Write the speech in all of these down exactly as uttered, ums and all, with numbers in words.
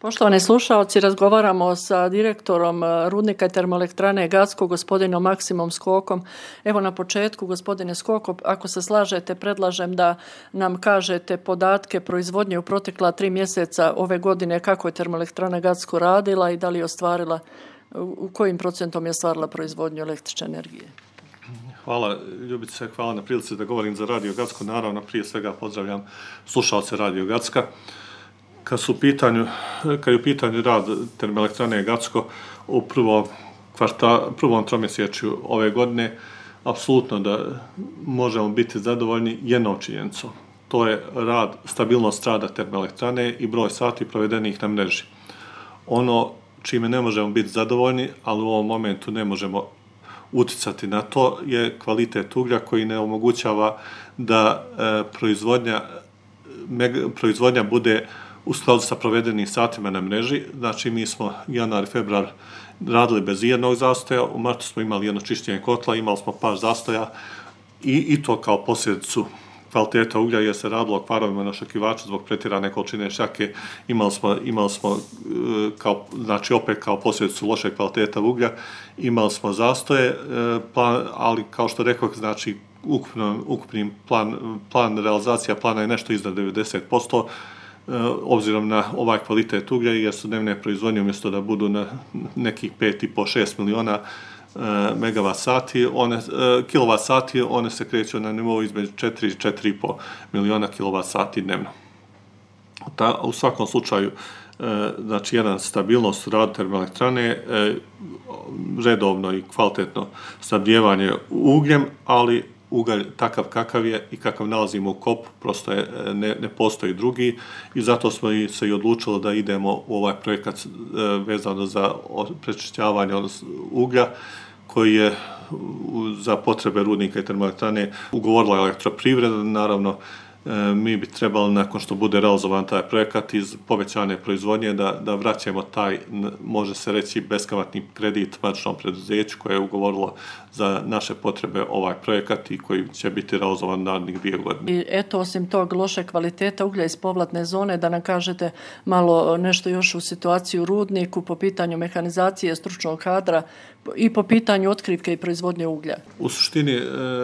Poštovani slušaoci, razgovaramo sa direktorom rudnika i termoelektrane Gacko, gospodinom Maksimom Skokom. Evo na početku, gospodine Skoko, ako se slažete, predlažem da nam kažete podatke proizvodnje u protekla tri mjeseca ove godine, kako je termoelektrana Gacko radila i da li je ostvarila, u kojim procentom je ostvarila proizvodnju električne energije. Hvala Ljubice, hvala na prilici da govorim za Radio Gacko. Naravno, prije svega pozdravljam slušalce Radio Gacka. Kad su u pitanju, kad je u pitanju rad termoelektrane Gacko u prvom, kvarta, prvom tromjesečju ove godine, apsolutno da možemo biti zadovoljni jednom činjenicom. To je rad, stabilnost rada termoelektrane i broj sati provedenih na mreži. Ono čime ne možemo biti zadovoljni, ali u ovom momentu ne možemo uticati na to, je kvalitet uglja koji ne omogućava da e, proizvodnja, mega, proizvodnja bude u skladu sa provedenim satima na mreži. Znači, mi smo januar i februar radili bez jednog zastoja, u martu smo imali jedno čišćenje kotla, imali smo par zastoja i, i to kao posljedicu kvaliteta uglja, jer se radilo o kvarovima na ošakivaču zbog pretjerane količine šake. Imali smo, imali smo kao, znači opet kao posljedicu loše kvaliteta uglja, imali smo zastoje, plan, ali kao što rekao, znači ukupno, ukupni plan, plan realizacija plana je nešto iznad devedeset posto, obzirom na ovaj kvalitet uglja, jer su dnevne proizvodnje umjesto da budu na nekih pet i po šest miliona megavat sati, one, kilovat sati, one se kreću na nivou između četiri i četiri i po miliona kilovat sati dnevno. Ta, u svakom slučaju, znači jedan stabilnost rada termoelektrane, redovno i kvalitetno snabdijevanje ugljem, ali ugalj takav kakav je i kakav nalazimo u kopu, prosto je, ne, ne postoji drugi i zato smo i se i odlučili da idemo u ovaj projekat vezano za prečišćavanje uglja, koji je za potrebe rudnika i termoelektrane ugovorila elektroprivreda. Naravno, mi bi trebali, nakon što bude realizovan taj projekat, iz povećane proizvodnje da, da vraćamo taj, može se reći, beskamatni kredit matičnom preduzeću koje je ugovorilo za naše potrebe ovaj projekat i koji će biti realizovan narednih dvije godine. I eto, osim tog loše kvaliteta uglja iz povratne zone, da nam kažete malo nešto još u situaciju u rudniku po pitanju mehanizacije, stručnog kadra i po pitanju otkrivke i proizvodnje uglja. U suštini,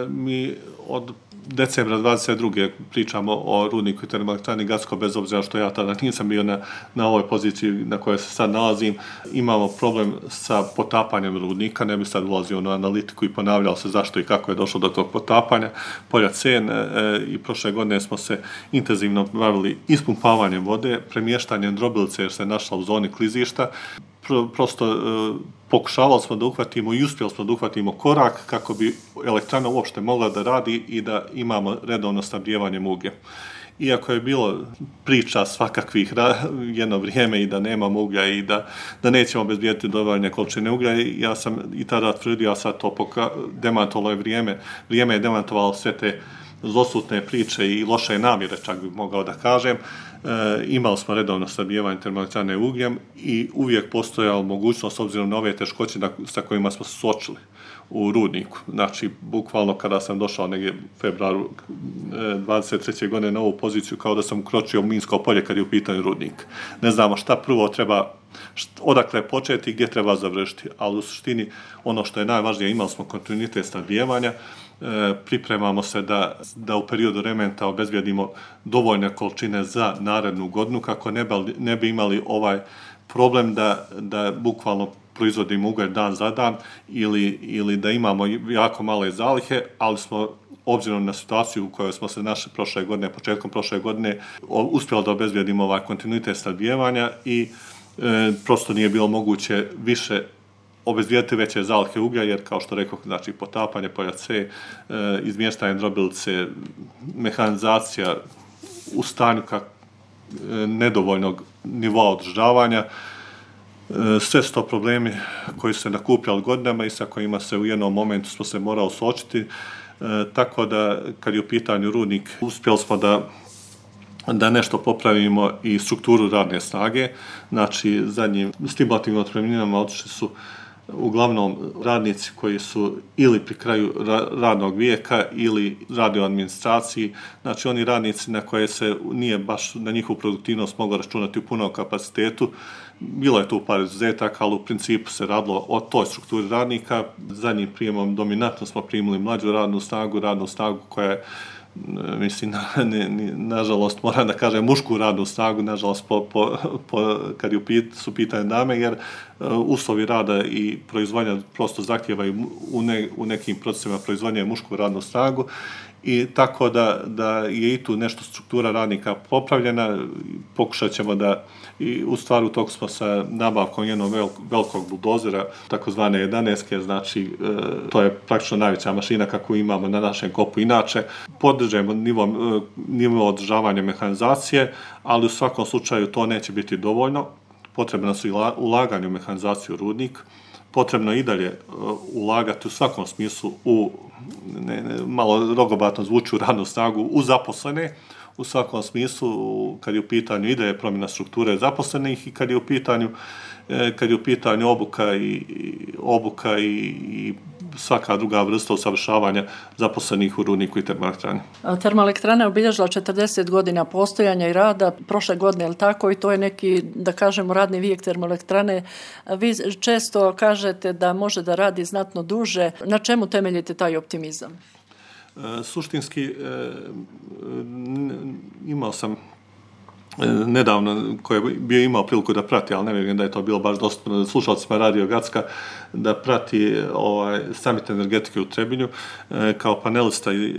mi od decembra dvadeset druge pričamo o rudniku i termoelektrani Gacko, bez obzira što ja tada nisam bio na, na ovoj poziciji na kojoj se sad nalazim. Imamo problem sa potapanjem rudnika, ne bi sad ulazio na analitiku i ponavljao se zašto i kako je došlo do tog potapanja. Polja Cen e, i prošle godine smo se intenzivno bavili ispumpavanjem vode, premještanjem drobilice jer se našla u zoni klizišta. Prosto e, pokušavali smo da uhvatimo i uspjeli smo da uhvatimo korak kako bi elektrana uopšte mogla da radi i da imamo redovno snabdijevanje ugljem. Iako je bilo priča svakakvih jedno vrijeme i da nemamo uglja i da, da nećemo obezbijeti dovoljne količine uglja, ja sam i tada tvrdio, a sad to poka- demantovalo je vrijeme, vrijeme je demantovalo sve te zlosutne priče i loše namjere, čak bi mogao da kažem. E, imali smo redovno snabdijevanje termoelektrane ugljem i uvijek postojala mogućnost, s obzirom na ove teškoće na, sa kojima smo se suočili u rudniku. Znači, bukvalno kada sam došao negdje u februaru dvadeset treće godine na ovu poziciju, kao da sam ukročio u minsko polje kad je u pitanju rudnik. Ne znamo šta prvo treba, odakle početi i gdje treba završiti, ali u suštini ono što je najvažnije, imali smo kontinuitet snabdijevanja, e, pripremamo se da, da u periodu rementa obezbijedimo dovoljne količine za narednu godinu, kako ne bi, ne bi imali ovaj problem da, da bukvalno proizvodimo ugalj dan za dan ili, ili da imamo jako male zalihe, ali smo, obzirom na situaciju u kojoj smo se našli prošle godine, početkom prošle godine, uspjeli da obezbijedimo ovaj kontinuitet snabdijevanja i e, prosto nije bilo moguće više obezbijediti veće zalihe uglja, jer kao što rekao, znači potapanje polja C, e, izmještanje drobilice, mehanizacija u stanju kak, e, nedovoljnog nivoa održavanja. Sve su to problemi koji su se nakupljali godinama i sa kojima se u jednom momentu smo se morali suočiti. E, tako da, kad je u pitanju rudnik, uspjeli smo da, da nešto popravimo i strukturu radne snage. Znači, zadnjim stimulativnim otpremninama otišli su uglavnom radnici koji su ili pri kraju radnog vijeka ili rade u administraciji, znači oni radnici na koje se nije baš na njihovu produktivnost moglo računati u punom kapacitetu. Bilo je tu par izuzetaka, ali u principu se radilo o toj strukturi radnika. Zadnjim prijemom dominantno smo primili mlađu radnu snagu, radnu snagu koja je, mislim, na, ne, nažalost, moram da kažem, mušku radnu snagu, nažalost, po, po, po, kad ju pit, su pitanje dame, jer uh, uslovi rada i proizvodnja prosto zahtijevaju u, ne, u nekim procesima proizvodnje mušku radnu snagu. I tako da, da je i tu nešto struktura radnika popravljena. Pokušat ćemo da, i u stvari u toku smo sa nabavkom jednog vel, velikog buldozera, takozvane jedanaestke, znači e, to je praktično najveća mašina kakvu imamo na našem kopu. Inače, podržujemo nivo, e, nivo održavanja mehanizacije, ali u svakom slučaju to neće biti dovoljno. Potrebno su ulaganje u mehanizaciju rudnik. Potrebno je i dalje uh, ulagati u svakom smislu u, ne, ne, malo rogobatno zvuči, u radnu snagu, u zaposlene, u svakom smislu, kad je u pitanju ide promjena strukture zaposlenih i kad je u pitanju, eh, kad je u pitanju obuka i, i obuka i, i svaka druga vrsta usavršavanja zaposlenih u rudniku i termoelektrani. Termoelektrana je obilježila četrdeset godina postojanja i rada prošle godine, je li tako? I to je neki, da kažemo, radni vijek termoelektrane. Vi često kažete da može da radi znatno duže. Na čemu temeljite taj optimizam? E, suštinski, e, imao sam nedavno, koji je bio imao priliku da prati, ali ne vjerujem da je to bilo baš dostupno slušalcima Radio Gacka, da prati ovaj, summit energetike u Trebinju. E, kao panelista e,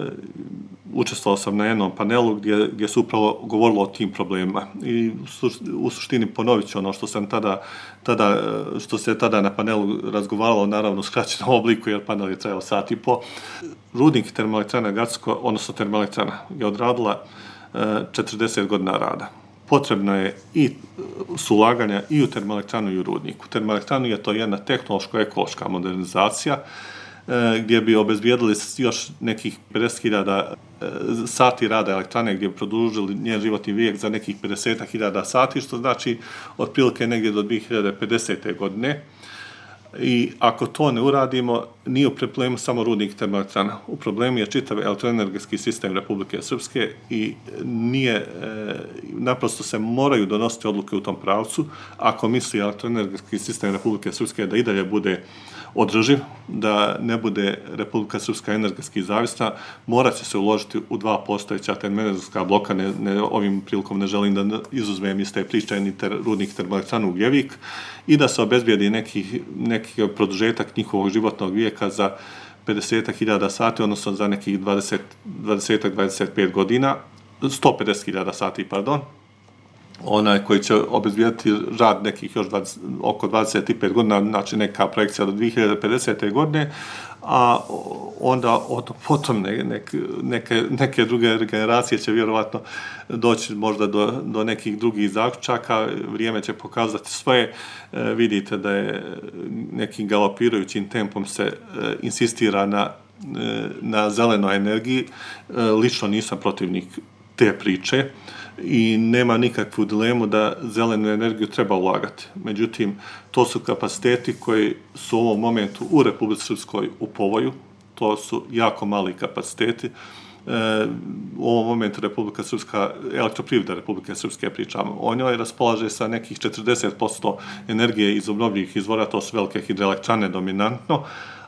učestvovao sam na jednom panelu gdje, gdje su upravo govorilo o tim problemima. I u suštini ponovit ću ono što sam tada, tada, što se tada na panelu razgovaralo, naravno u skraćenom obliku, jer panel je trajao sat i po. Rudnik termoelektrana Gacko, odnosno termoelektrana, je odradila četrdeset godina rada. Potrebno je i sulaganja i u termoelektranu i u rudniku. U termoelektranu je to jedna tehnološko-ekološka modernizacija gdje bi obezbijedili još nekih pedeset hiljada sati rada elektrane, gdje bi produžili njen životni vijek za nekih pedeset hiljada sati, što znači otprilike negdje do dvije hiljade pedesete. godine. I ako to ne uradimo, nije u problemu samo rudnik termoelektrana. U problemu je čitav elektroenergetski sistem Republike Srpske i nije, e, naprosto se moraju donositi odluke u tom pravcu. Ako misli elektroenergetski sistem Republike Srpske da i dalje bude održiv, da ne bude Republika Srpska energetski zavisna, morat će se uložiti u dva postojeća termoenergetska bloka. Ne, ne, ovim prilikom ne želim da izuzmem iz te priče ni ter, rudnik termoelektranu Ugljevik i da se obezbijedi neki, neki produžetak njihovog životnog vijeka za pedeset hiljada sati, odnosno za nekih dvadeset, dvadeset do dvadeset pet godina, sto pedeset hiljada sati, pardon, onaj koji će obezbijediti rad nekih još dvadeset, oko dvadeset pet godina, znači neka projekcija do dvije hiljade pedesete. godine, a onda od, potom ne, neke, neke, neke druge generacije će vjerovatno doći možda do, do nekih drugih zaključaka. Vrijeme će pokazati svoje. E, vidite da je nekim galopirajućim tempom se e, insistira na, e, na zelenoj energiji. E, lično nisam protivnik te priče i nema nikakvu dilemu da zelenu energiju treba ulagati. Međutim, to su kapaciteti koji su u ovom momentu u Republici Srpskoj u povoju. To su jako mali kapaciteti. E, u ovom momentu Republika Srpska, elektroprivreda Republike Srpske, pričamo o njoj, raspolaže sa nekih četrdeset posto energije iz obnovljivih izvora, to su velike hidroelektrane dominantno,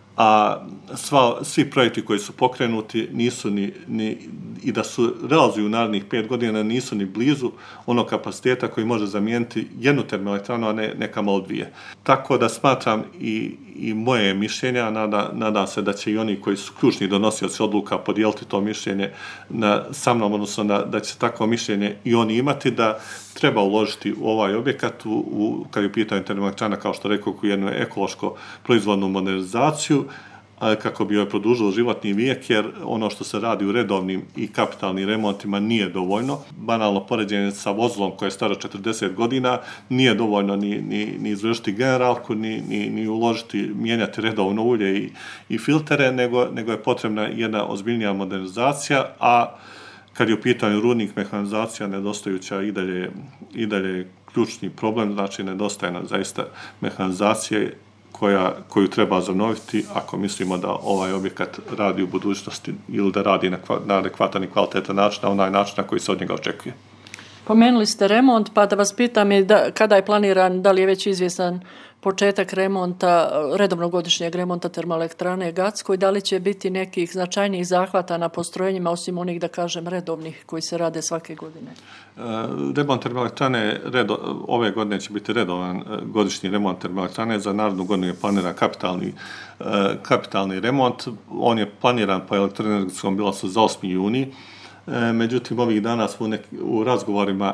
a sva, svi projekti koji su pokrenuti nisu ni, ni, i da su realizuju u narednih pet godina, nisu ni blizu onog kapaciteta koji može zamijeniti jednu termoelektranu, a ne neka malo dvije. Tako da smatram i, i moje mišljenje, a nada, nadam se da će i oni koji su ključni donosioci odluka podijeliti to mišljenje na, sa mnom, odnosno da, da će takvo mišljenje i oni imati, da treba uložiti u ovaj objekat, u, u, kad je u pitanju termoelektrana, kao što rekao, u jednu ekološko proizvodnu modernizaciju, kako bi joj produžilo životni vijek, jer ono što se radi u redovnim i kapitalnim remontima nije dovoljno. Banalno poređenje sa vozilom koje je staro četrdeset godina, nije dovoljno ni, ni, ni izvršiti generalku, ni, ni, ni uložiti, mijenjati redovno ulje i, i filtere, nego, nego je potrebna jedna ozbiljnija modernizacija, a kad je u pitanju rudnik, mehanizacija nedostajuća i dalje, i dalje ključni problem, znači nedostaje nam zaista mehanizacije koja, koju treba zanoviti ako mislimo da ovaj objekat radi u budućnosti ili da radi na, na adekvatan i kvalitetan način, na onaj način na koji se od njega očekuje. Pomenuli ste remont, pa da vas pitam je da, kada je planiran, da li je već izvjestan početak remonta, redovnog godišnjeg remonta termoelektrane Gacko i da li će biti nekih značajnijih zahvata na postrojenjima osim onih, da kažem, redovnih koji se rade svake godine? E, remont termoelektrane redo, ove godine će biti redovan godišnji remont termoelektrane, za narednu godinu je planiran kapitalni, e, kapitalni remont. On je planiran po elektroenergetskom bilansu za osmi juni. E, međutim, ovih dana smo u, nek, u razgovorima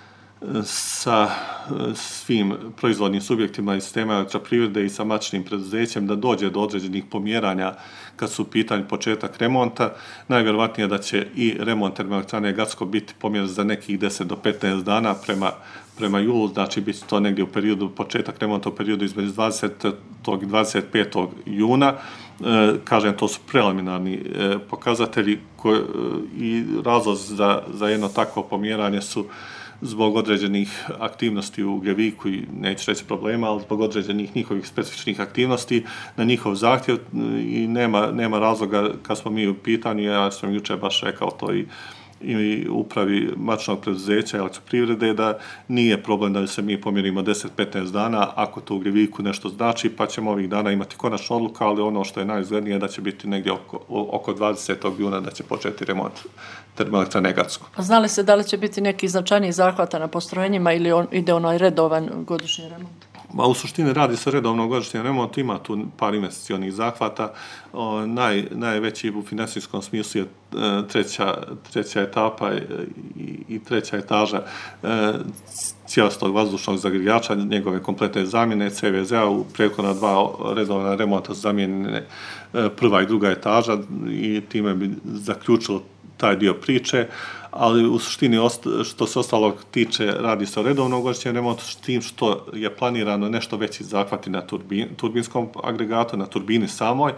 sa svim proizvodnim subjektima iz sistema elektroprivrede i sa matičnim preduzećem da dođe do određenih pomjeranja kad su u pitanju početak remonta. Najvjerovatnije da će i remont termoelektrane Gacko biti pomjeren za nekih deset do petnaest dana prema, prema julu, znači bit će to negdje u periodu, početak remonta u periodu između dvadesetog i dvadeset petog juna. E, kažem, to su preliminarni e, pokazatelji koji, e, i razlozi za, za jedno takvo pomjeranje su zbog određenih aktivnosti u Ugljeviku i neću reći problema, ali zbog određenih njihovih specifičnih aktivnosti na njihov zahtjev i nema, nema razloga kad smo mi u pitanju, ja sam jučer baš rekao to i i upravi matičnog preduzeća elektroprivrede da nije problem da se mi pomjerimo deset do petnaest dana ako to u Ugljeviku nešto znači, pa ćemo ovih dana imati konačnu odluku, ali ono što je najizglednije da će biti negdje oko, oko dvadesetog juna da će početi remont termoelektrane Gacko. A znali se da li će biti neki značajniji zahvata na postrojenjima ili on, ide onaj redovan godišnji remont? Ma, u suštini radi se redovno godišnji remont, ima tu par investicionih zahvata. O, naj, najveći u financijskom smislu je e, treća, treća etapa i, i treća etaža e, cijelostog vazdušnog zagrijača, njegove kompletne zamjene C V Z-a. U prethodna dva redovna remonta zamijenjene e, prva i druga etaža i time bi zaključilo taj dio priče, ali u suštini što se ostalog tiče radi se o redovnom godišnjem remontu, s tim što je planirano nešto veći zahvati na turbin, turbinskom agregatu, na turbini samoj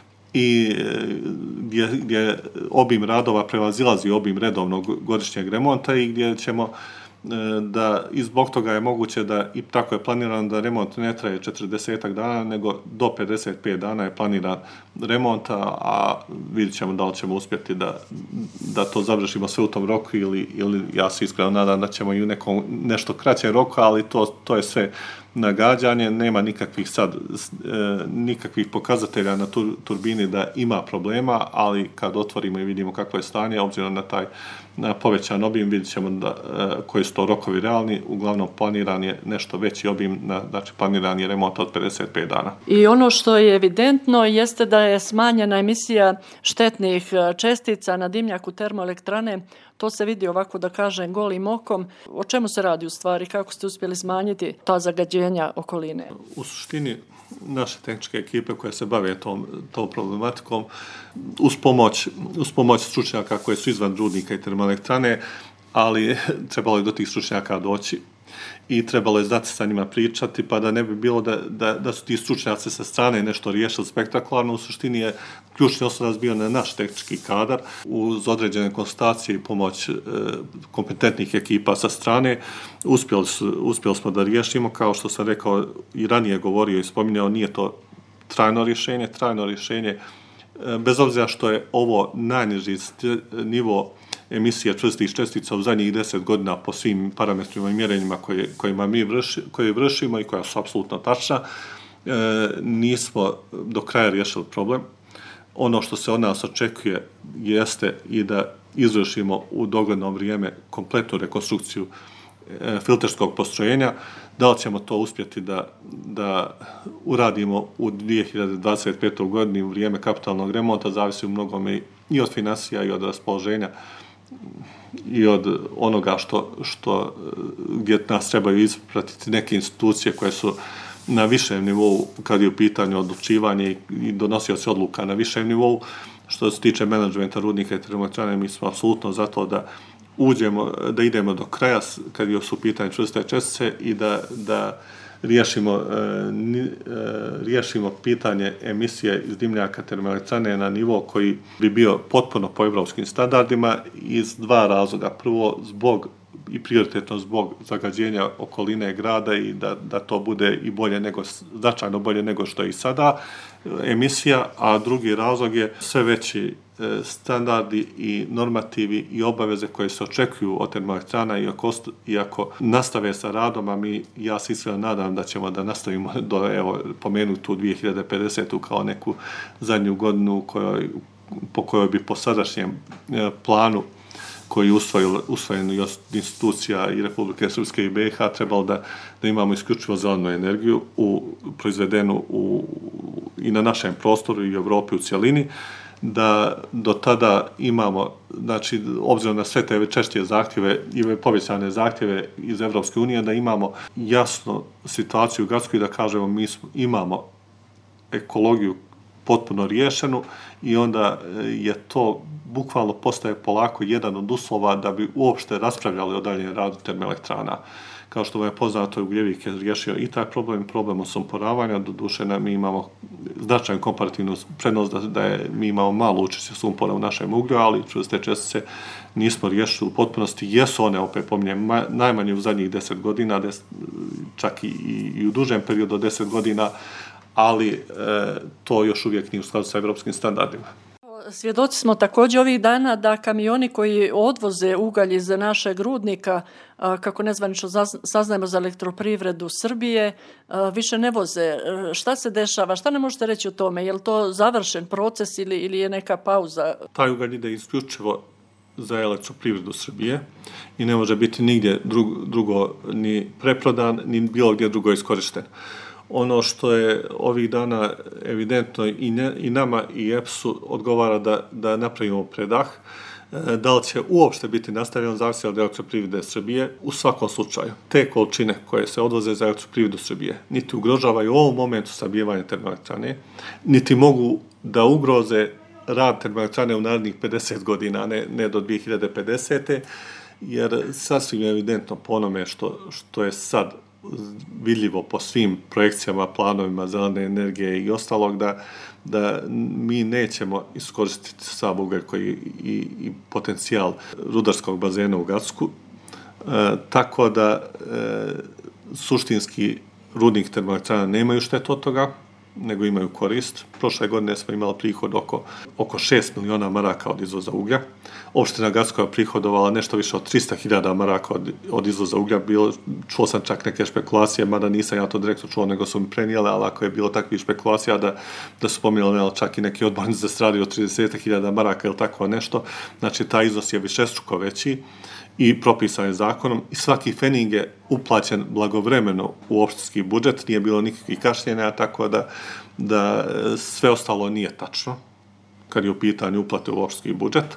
i gdje, gdje obim radova prevazilazi obim redovnog godišnjeg remonta i gdje ćemo da i zbog toga je moguće da i tako je planirano da remont ne traje četrdesetak dana, nego do pedeset pet dana je planiran remont, a vidjet ćemo da li ćemo uspjeti da, da to završimo sve u tom roku ili, ili ja se iskreno nadam da ćemo i u nekom nešto kraćem roku, ali to, to je sve nagađanje, nema nikakvih sad, e, nikakvih pokazatelja na tur, turbini da ima problema, ali kad otvorimo i vidimo kakvo je stanje, obzirom na taj na povećan obim, vidjet ćemo da, e, koji su to rokovi realni, uglavnom planiran je nešto veći obim, na, znači planiran je remont od pedeset pet dana. I ono što je evidentno jeste da je smanjena emisija štetnih čestica na dimnjaku termoelektrane. To se vidi ovako, da kažem, golim okom. O čemu se radi u stvari? Kako ste uspjeli smanjiti ta zagađenja okoline? U suštini, naše tehničke ekipe koje se bave tom, tom problematikom, uz pomoć, uz pomoć stručnjaka koje su izvan rudnika i termoelektrane, ali trebalo je do tih stručnjaka doći i trebalo je znati sa njima pričati, pa da ne bi bilo da, da, da su ti stručnjaci sa strane nešto riješili spektakularno. U suštini je ključni osnovac bio na naš tehnički kadar uz određene konstatacije i pomoć e, kompetentnih ekipa sa strane. Uspjeli, su, uspjeli smo da riješimo, kao što sam rekao i ranije govorio i spominjao, nije to trajno rješenje. Trajno rješenje, e, bez obzira što je ovo najniži nivo emisija čvrstih čestica u zadnjih deset godina po svim parametrima i mjerenjima koje, kojima mi vrši, koje vršimo i koja su apsolutno tačna, e, nismo do kraja riješili problem. Ono što se od nas očekuje jeste i da izvršimo u dogledno vrijeme kompletnu rekonstrukciju e, filterskog postrojenja. Da li ćemo to uspjeti da, da uradimo u dvije hiljade dvadeset petoj godini u vrijeme kapitalnog remonta, zavisi u mnogome i od financija i od raspoloženja i od onoga što, što gdje nas trebaju ispratiti neke institucije koje su na višem nivou kad je u pitanju odlučivanje i donosioci odluka na višem nivou. Što se tiče menadžmenta rudnika i termoelektrane, mi smo apsolutno za to da uđemo, da idemo do kraja kad je su u pitanju čvrste čestice i da, da riješimo, e, riješimo pitanje emisije iz dimnjaka termoelektrane na nivo koji bi bio potpuno po evropskim standardima iz dva razloga. Prvo, zbog i prioritetno zbog zagađenja okoline grada i da, da to bude i bolje nego, značajno bolje nego što je i sada emisija, a drugi razlog je sve veći standardi i normativi i obaveze koje se očekuju od termoelektrana i ako, i ako nastave sa radom, a mi, ja se iskreno nadam da ćemo da nastavimo do, evo, pomenuti tu dvije hiljade pedesetu kao neku zadnju godinu kojoj, po kojoj bi po sadašnjem planu koji je usvojen i od institucija i Republike Srpske i B i H trebalo da, da imamo isključivo zelenu energiju u, proizvedenu u, i na našem prostoru i u Evropi u cjelini, da do tada imamo, znači, obzirom na sve te češće zahtjeve i povećane zahtjeve iz Evropske unije, da imamo jasnu situaciju u Gradskoj, da kažemo mi smo, imamo ekologiju potpuno riješenu i onda je to bukvalno postaje polako jedan od uslova da bi uopšte raspravljali o daljem radu termoelektrana. Kao što vam je poznato, Ugljevik je riješio i taj problem, problem osumporavanja, doduše mi imamo značajnu komparativnu prednost da, da je, mi imamo malo učešće sumpora u našem uglju, ali čvrste čestice nismo riješili u potpunosti. Jesu one, opet pominjem, najmanje u zadnjih deset godina, des, čak i, i u dužem periodu od deset godina, ali e, to još uvijek nije u skladu sa evropskim standardima. Svjedoci smo također ovih dana da kamioni koji odvoze ugalj iz našeg rudnika, kako nezvanično saznajemo za elektroprivredu Srbije, više ne voze. Šta se dešava? Šta ne možete reći o tome? Je li to završen proces ili, ili je neka pauza? Taj ugalj ide isključivo za elektroprivredu Srbije i ne može biti nigdje drugo, drugo ni preprodan, ni bilo gdje drugo iskorišten. Ono što je ovih dana evidentno i, ne, i nama i E P S-u odgovara da, da napravimo predah, da li će uopšte biti nastavljeno zavisi od elektroprivrede Srbije. U svakom slučaju, te količine koje se odvoze za elektroprivredu Srbije niti ugrožavaju u ovom momentu sabijevanje termoelektrane, niti mogu da ugroze rad termoelektrane u narednih pedeset godina, ne, ne do dvije hiljade pedesete. Jer sasvim je evidentno po onome što, što je sad vidljivo po svim projekcijama, planovima zelene energije i ostalog, da, da mi nećemo iskoristiti sav ugalj koji i, i potencijal rudarskog bazena u Gracku. E, tako da e, suštinski rudnik termoelektrana nemaju štetu od toga, nego imaju korist. Prošle godine smo imali prihod oko, oko šest miliona maraka od izvoza uglja. Opština Gracka prihodovala nešto više od trista hiljada maraka od, od izvoza uglja. Bilo, čuo sam čak neke špekulacije, mada nisam ja to direktno čuo, nego su mi prenijele, ali ako je bilo takvih špekulacija da, da su pominjali čak i neki odbornici da se radi o trideset hiljada maraka ili tako nešto, znači taj iznos je višestruko veći i propisan je zakonom i svaki fening je uplaćen blagovremeno u opštinski budžet, nije bilo nikakvih kašnjenja, tako da, da sve ostalo nije tačno kad je u pitanju uplate u opštinski budžet.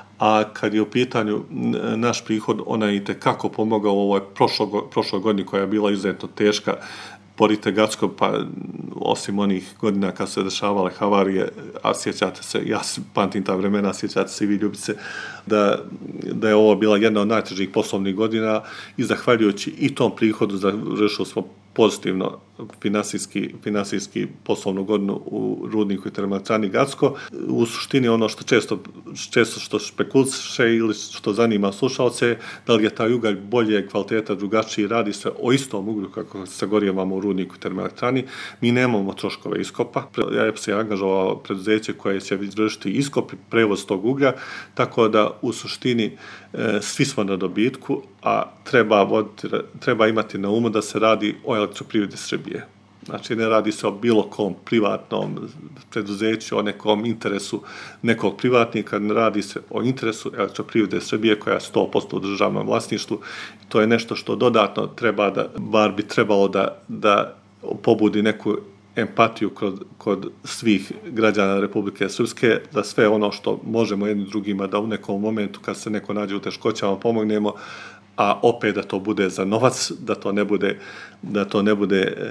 A kad je u pitanju naš prihod, ona je itekako pomogao u ovoj prošloj godini koja je bila izuzetno teška. Porite Gacko, pa osim onih godina kad su se dešavale havarije, a sjećate se, ja pamtim ta vremena, sjećate se i vi ljubice, da, da je ovo bila jedna od najtežih poslovnih godina i zahvaljujući i tom prihodu završili smo pozitivno finansijski, finansijski poslovnu godinu u rudniku i termoelektrani Gacko. U suštini ono što često, često što špekuliše ili što zanima slušalce, da li je taj ugalj bolje kvaliteta, drugačiji, radi se o istom uglju kako se gorjevamo u rudniku i termoelektrani. Mi nemamo troškove iskopa. E P S je angažovao preduzeće koje će izvršiti iskop i prevoz tog uglja, tako da u suštini e, svi smo na dobitku, a treba, voditi, treba imati na umu da se radi o elektroprivredi Srbije. Znači, ne radi se o bilo kom privatnom preduzeću, o nekom interesu nekog privatnika, ne radi se o interesu elektroprivrede Srbije koja je sto posto u državnom vlasništvu. To je nešto što dodatno treba da, bar bi trebalo da, da pobudi neku empatiju kod, kod svih građana Republike Srpske, da sve ono što možemo jednim drugima da u nekom momentu kad se neko nađe u teškoćama pomognemo, a opet da to bude za novac, da to ne bude, da to ne bude e,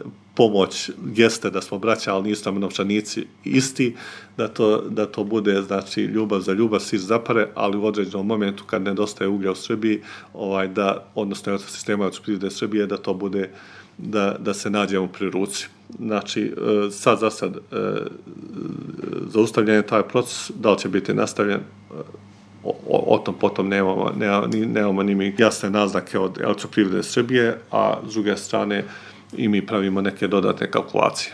pomoć, jeste da smo braća, ali nisu nam novčanici isti, da to, da to bude, znači, ljubav za ljubav, sir za pare, ali u određenom momentu kad nedostaje uglja u Srbiji, ovaj, da, odnosno sistema elektroprivrede Srbije, da to bude, da, da se nađemo pri ruci. Znači, sad za sad zaustavljen je taj proces, da li će biti nastavljen, o, o tom potom nemamo, nemamo, nemamo ni mi jasne naznake od Elektroprivrede Srbije, a s druge strane i mi pravimo neke dodatne kalkulacije.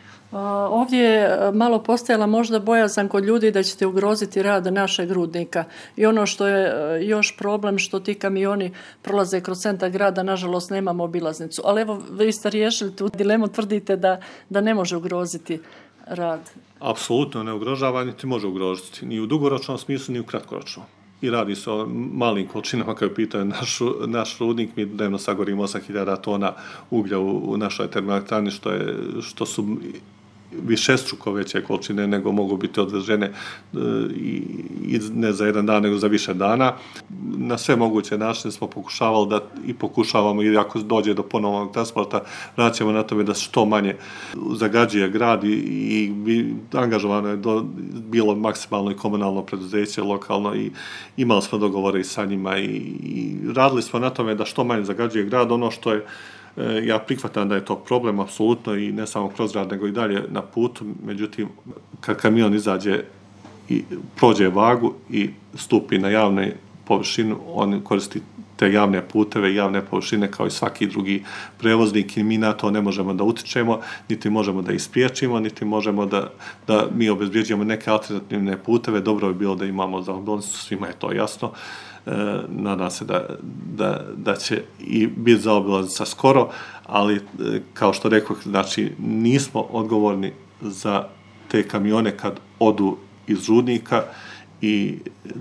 Ovdje je malo postojala možda bojazan kod ljudi da ćete ugroziti rad našeg rudnika. I ono što je još problem, što ti kamioni prolaze kroz centar grada, nažalost nemamo obilaznicu. Ali evo, vi ste riješili tu dilemu, tvrdite da, da ne može ugroziti rad. Apsolutno ne ugrožava, niti može ugroziti. Ni u dugoročnom smislu, ni u kratkoročnom. I radi se o malim količinama, kao je pitao naš, naš rudnik, mi dnevno sagorimo osam hiljada tona uglja u, u našoj termoelektrani, što, je, što su višestruko veće količine nego mogu biti odvežene i, i ne za jedan dan, nego za više dana. Na sve moguće načine smo pokušavali da i pokušavamo, i ako dođe do ponovnog transporta, vraćamo na tome da što manje zagađuje grad i, i bi, angažovano je do, bilo maksimalno i komunalno preduzeće, lokalno, i imali smo dogovore i sa njima i, i radili smo na tome da što manje zagađuje grad. Ono što je, ja prihvatam da je to problem, apsolutno, i ne samo kroz grad, nego i dalje na putu. Međutim, kad kamion izađe i prođe vagu i stupi na javnu površinu, on koristi te javne puteve i javne površine kao i svaki drugi prevoznik i mi na to ne možemo da utičemo, niti možemo da ispriječimo, niti možemo da, da mi obezbjeđujemo neke alternativne puteve. Dobro bi bilo da imamo za obilaznicu, svima je to jasno. E, nadam se da, da, da će i biti zaobilaznica skoro, ali e, kao što rekao, znači nismo odgovorni za te kamione kad odu iz rudnika i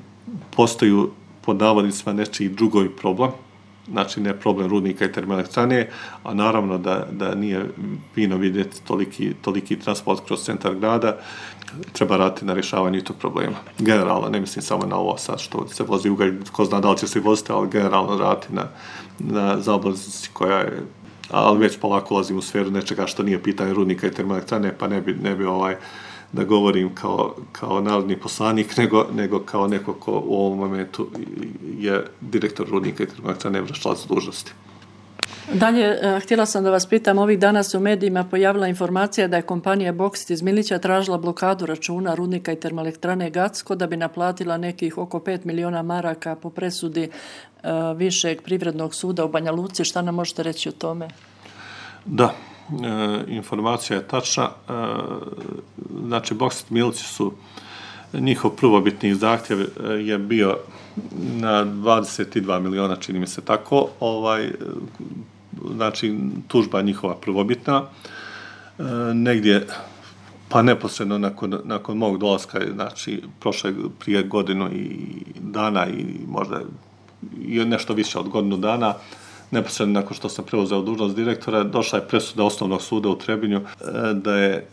postaju pod navodnicima nečiji drugovi problem, znači ne problem rudnika i termoelektrane, a naravno da, da nije fino vidjeti toliki, toliki transport kroz centar grada, treba raditi na rješavanju tog problema. Generalno, ne mislim samo na ovo sad što se vozi ugalj, ko zna da li će se voziti, ali generalno raditi na, na zaobilaznici koja je, ali već polako ulazim u sferu nečega što nije pitanje rudnika i termoelektrane, pa ne bi, ne bi ovaj, da govorim kao, kao narodni poslanik, nego, nego kao neko ko u ovom momentu je direktor rudnika i termoelektrane vršilac dužnosti. Dalje, htjela sam da vas pitam, ovih dana se u medijima pojavila informacija da je kompanija Boksit iz Milića tražila blokadu računa rudnika i termoelektrane Gacko da bi naplatila nekih oko pet miliona maraka po presudi uh, Višeg privrednog suda u Banja Luci. Šta nam možete reći o tome? Da, e, informacija je tačna. E, znači, Boksit Milići su, njihov prvobitni zahtjev je bio na dvadeset dva miliona, čini mi se tako, ovaj, znači tužba njihova prvobitna, e, negdje, pa neposredno nakon, nakon mog dolaska, znači prošle prije godinu i dana i možda i nešto više od godinu dana, neposredno nakon što sam preuzeo dužnost direktora, došla je presuda Osnovnog suda u Trebinju da je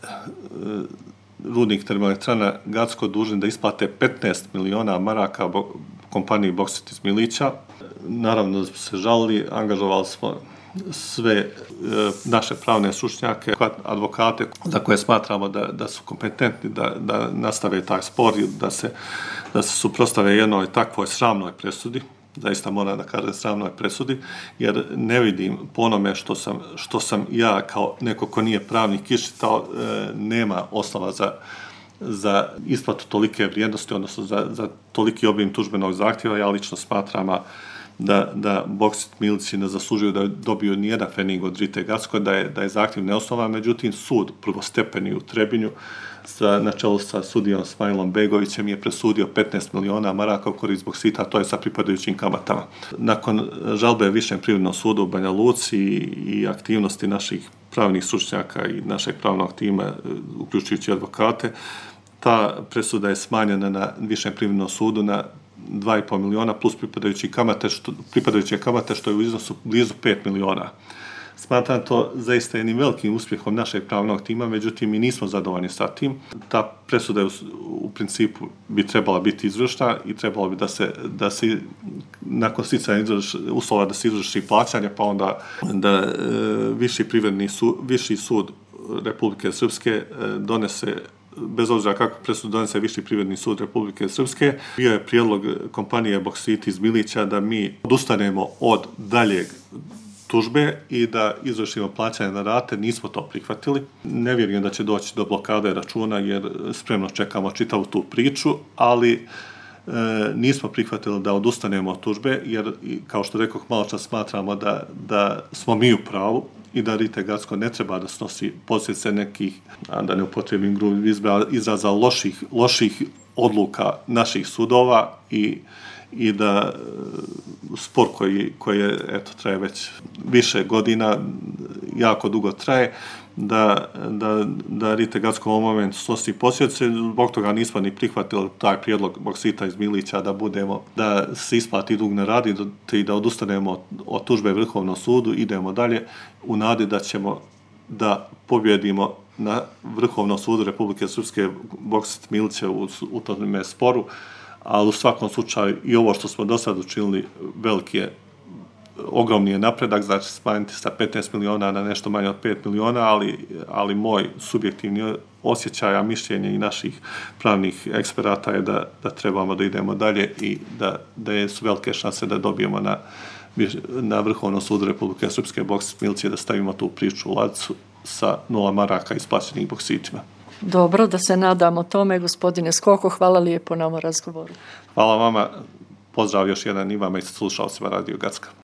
rudnik termoelektrana Gacko dužan da isplate petnaest miliona maraka kompaniji Boksit iz Milića. Naravno da smo se žalili, angažovali smo sve e, naše pravne stručnjake, advokate za koje smatramo da, da su kompetentni da, da nastave taj spor i da se, da se suprotstave jednoj takvoj sramnoj presudi. Zaista moram da kažem sramnoj presudi, jer ne vidim po onome što sam, što sam ja kao neko ko nije pravnik iščitao, e, nema osnova za, za isplatu tolike vrijednosti, odnosno za, za toliki obim tužbenog zahtjeva. Ja lično smatram da, da Boksit Milići ne zaslužuju da dobiju nijedan fening od Rite Gacko, da je, da je zahtjev neosnovan. Međutim, sud prvostepeni u Trebinju sa, na čelu sa sudijom Smajlom Begovićem je presudio petnaest miliona maraka u korist Boksita, to je sa pripadajućim kamatama. Nakon žalbe Višem privrednom sudu u Banja Luci i, i aktivnosti naših pravnih stručnjaka i našeg pravnog tima, uključujući advokate, ta presuda je smanjena na Višem privrednom sudu na dva i pol miliona plus pripadajuće kamate, što, pripadajuće kamate što je u iznosu blizu pet miliona. Smatram to zaista jednim velikim uspjehom našeg pravnog tima, međutim mi nismo zadovoljni sa tim. Ta presuda je u, u principu bi trebala biti izvršna i trebalo bi da se, da se nakon sticanja uslova da se izvrši plaćanje, pa onda da e, viši privredni sud, viši sud Republike Srpske e, donese, bez obzira kako presudu donese Viši privredni sud Republike Srpske. Bio je prijedlog kompanije Boksit iz Milića da mi odustanemo od daljeg tužbe i da izvršimo plaćanje na rate. Nismo to prihvatili. Ne vjerujem da će doći do blokade računa jer spremno čekamo čitavu tu priču, ali nismo prihvatili da odustanemo od tužbe, jer, kao što rekoh, malo čas smatramo da, da smo mi u pravu i da Rite Gacko ne treba da snosi posljedice nekih, da ne upotrijebim grubi izraza, loših, loših odluka naših sudova i, i da spor koji, koji je, eto, traje već više godina, jako dugo traje, da, da, da Rite Gacko u ovom momentu snosi posljedice. Zbog toga nismo ni prihvatili taj prijedlog Boksita iz Milića da budemo, da se isplati dug ne radi i da odustanemo od, od tužbe Vrhovnom sudu, idemo dalje u nadi da ćemo da pobjedimo na Vrhovnom sudu Republike Srpske Boksit Milića u, u tome sporu, ali u svakom slučaju i ovo što smo do sad učinili veliki je, ogromni je napredak, znači smanjiti sa petnaest miliona na nešto manje od pet miliona, ali, ali moj subjektivni osjećaj, a mišljenje i naših pravnih eksperata je da, da trebamo da idemo dalje i da, da su velike šanse da dobijemo na, na Vrhovnom sudu Republike Srpske Boksit Milića, da stavimo tu priču u ladicu sa nula maraka isplaćenih boksitima. Dobro, da se nadamo tome. Gospodine Skoko, hvala lijepo na ovom razgovoru. Hvala vama, pozdrav još jedan i vama i slušalcima Radio Gacka.